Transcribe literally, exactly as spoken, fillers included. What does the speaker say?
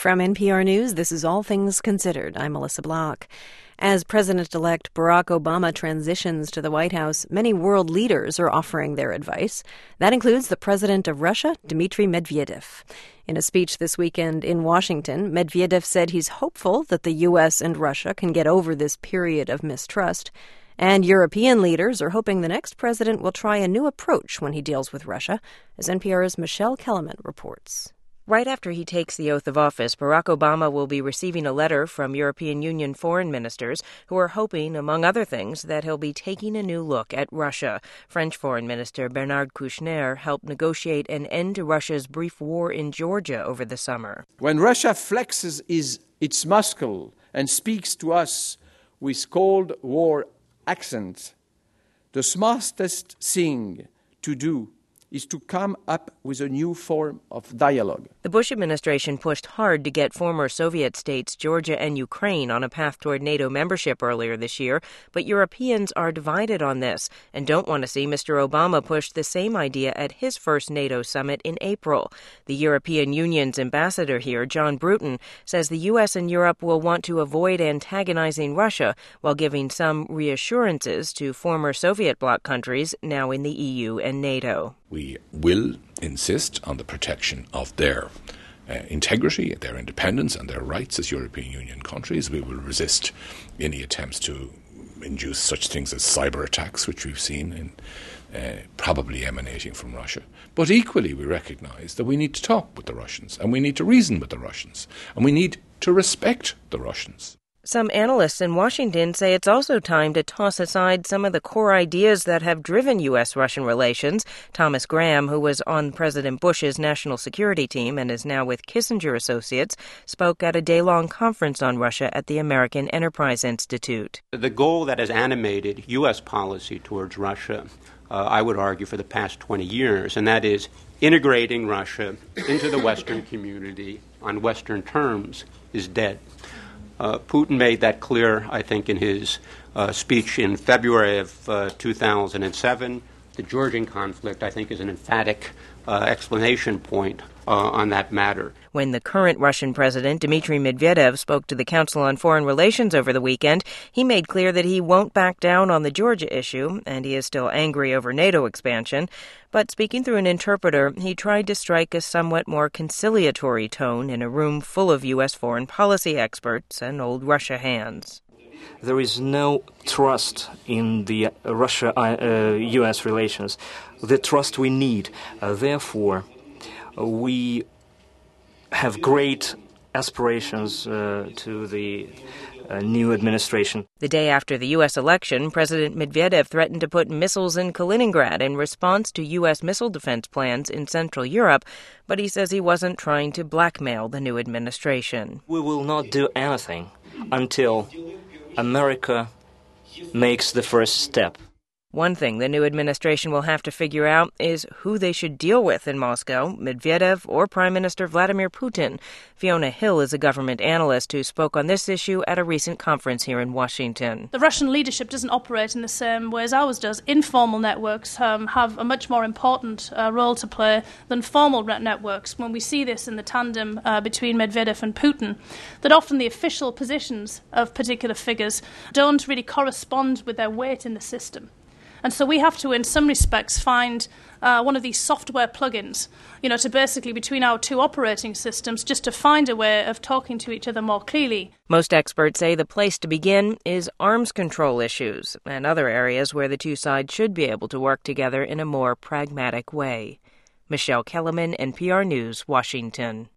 From N P R News, this is All Things Considered. I'm Melissa Block. As President-elect Barack Obama transitions to the White House, many world leaders are offering their advice. That includes the president of Russia, Dmitry Medvedev. In a speech this weekend in Washington, Medvedev said he's hopeful that the U S and Russia can get over this period of mistrust. And European leaders are hoping the next president will try a new approach when he deals with Russia, as N P R's Michelle Kellerman reports. Right after he takes the oath of office, Barack Obama will be receiving a letter from European Union foreign ministers who are hoping, among other things, that he'll be taking a new look at Russia. French Foreign Minister Bernard Kouchner helped negotiate an end to Russia's brief war in Georgia over the summer. When Russia flexes his, its muscle and speaks to us with Cold War accent, the smartest thing to do is to come up with a new form of dialogue. The Bush administration pushed hard to get former Soviet states Georgia and Ukraine on a path toward NATO membership earlier this year, but Europeans are divided on this and don't want to see Mister Obama push the same idea at his first NATO summit in April. The European Union's ambassador here, John Bruton, says the U S and Europe will want to avoid antagonizing Russia while giving some reassurances to former Soviet bloc countries now in the E U and NATO. We will insist on the protection of their uh, integrity, their independence and their rights as European Union countries. We will resist any attempts to induce such things as cyber attacks, which we've seen in, uh, probably emanating from Russia. But equally we recognise that we need to talk with the Russians and we need to reason with the Russians and we need to respect the Russians. Some analysts in Washington say it's also time to toss aside some of the core ideas that have driven U S Russian relations. Thomas Graham, who was on President Bush's national security team and is now with Kissinger Associates, spoke at a day-long conference on Russia at the American Enterprise Institute. The goal that has animated U S policy towards Russia, uh, I would argue, for the past twenty years, and that is integrating Russia into the Western community on Western terms, is dead. Uh, Putin made that clear, I think, in his uh, speech in February of uh, two thousand seven. The Georgian conflict, I think, is an emphatic uh, explanation point uh, on that matter. When the current Russian president, Dmitry Medvedev, spoke to the Council on Foreign Relations over the weekend, he made clear that he won't back down on the Georgia issue, and he is still angry over NATO expansion. But speaking through an interpreter, he tried to strike a somewhat more conciliatory tone in a room full of U S foreign policy experts and old Russia hands. There is no trust in the Russia-U S relations, the trust we need. Uh, therefore, uh, we have great aspirations uh, to the uh, new administration. The day after the U S election, President Medvedev threatened to put missiles in Kaliningrad in response to U S missile defense plans in Central Europe, but he says he wasn't trying to blackmail the new administration. We will not do anything until America makes the first step. One thing the new administration will have to figure out is who they should deal with in Moscow, Medvedev or Prime Minister Vladimir Putin. Fiona Hill is a government analyst who spoke on this issue at a recent conference here in Washington. The Russian leadership doesn't operate in the same way as ours does. Informal networks um, have a much more important uh, role to play than formal networks. When we see this in the tandem uh, between Medvedev and Putin, that often the official positions of particular figures don't really correspond with their weight in the system. And so we have to, in some respects, find uh, one of these software plugins, you know, to basically, between our two operating systems, just to find a way of talking to each other more clearly. Most experts say the place to begin is arms control issues and other areas where the two sides should be able to work together in a more pragmatic way. Michelle Kellerman, N P R News, Washington.